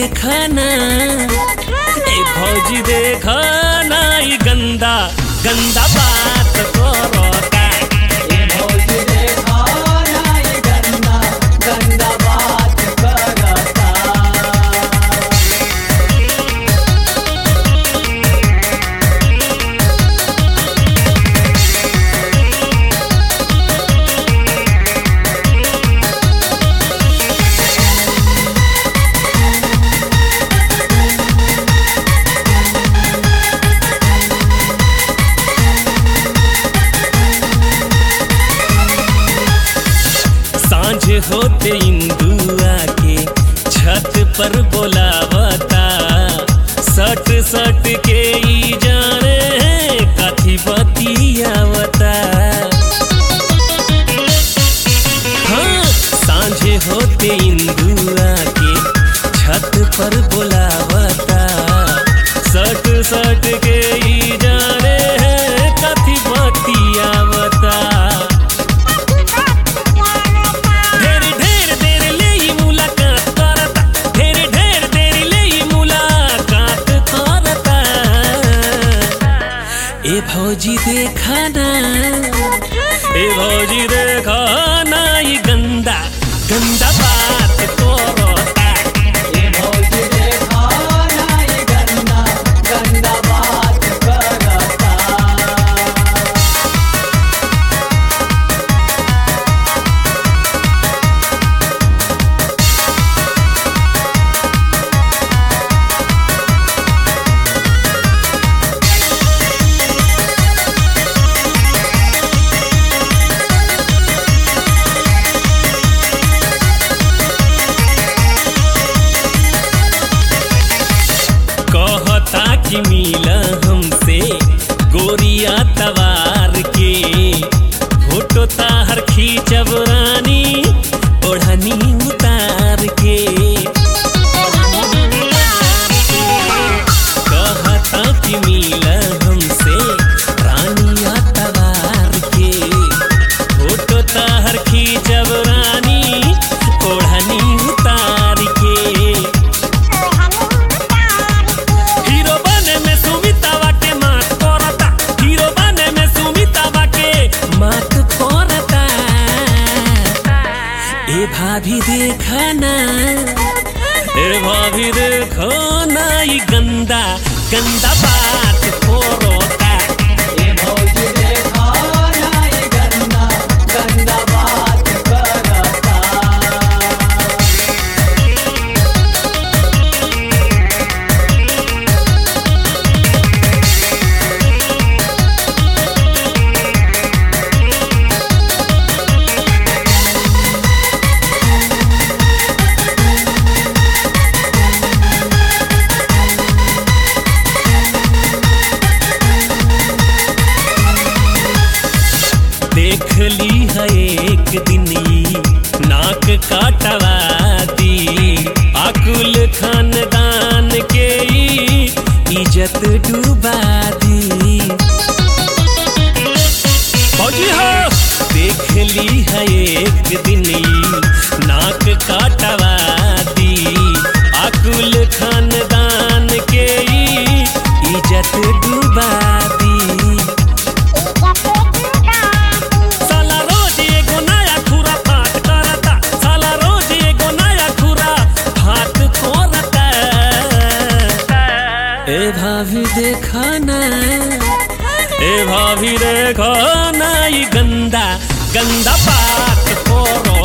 देखा ना, ए भौजी देखा ना, ई गंदा गंदा बात करता। ए भौजी देखा ना, ई गंदा गंदा बात करता। सांझ होते इंदुआ के छत पर बोलावता, सट सट के ई जाने कथी बतियावता। हाँ, सांझे होते इंदुआ के छत पर बोलावता, सट सट के ई जाने कथी बतियावता। ए भौजी देखा ना, ए भौजी देखा ना, ई गंदा गंदा बात करता। ए भौजी देखा ना, ई गंदा गंदा बात करता। कहता कि मिला हमसे गोरिया तवार के, फोटो ताहर खींचब रानी ओढ़नी उतार के। कहता कि मिला हमसे रानिया तवार के, फोटो ताहर खींचब रानी ओढ़नी उतार के। हीरो बने में सुमितावा के मात करता, हीरो बने में सुमितावा के मात करता। ए भाभी देखा ना, ए भाभी देखो ना, ई गंदा गंदा बात करता। ए भौजी देखा ना, ई गंदा गंदा बात करता। देख ली है एक दिन ई नाक काटवा दी, अकुल खानदान के ई इज्जत डुबा दी। फौजी हो, देख ली है एक दिन ई नाक काटवा दी, अकुल खानदान के ई इज्जत डुबा दी। ए भाभी देखा ना, ए भाभी देखा ना, ई गंदा गंदा बात करो।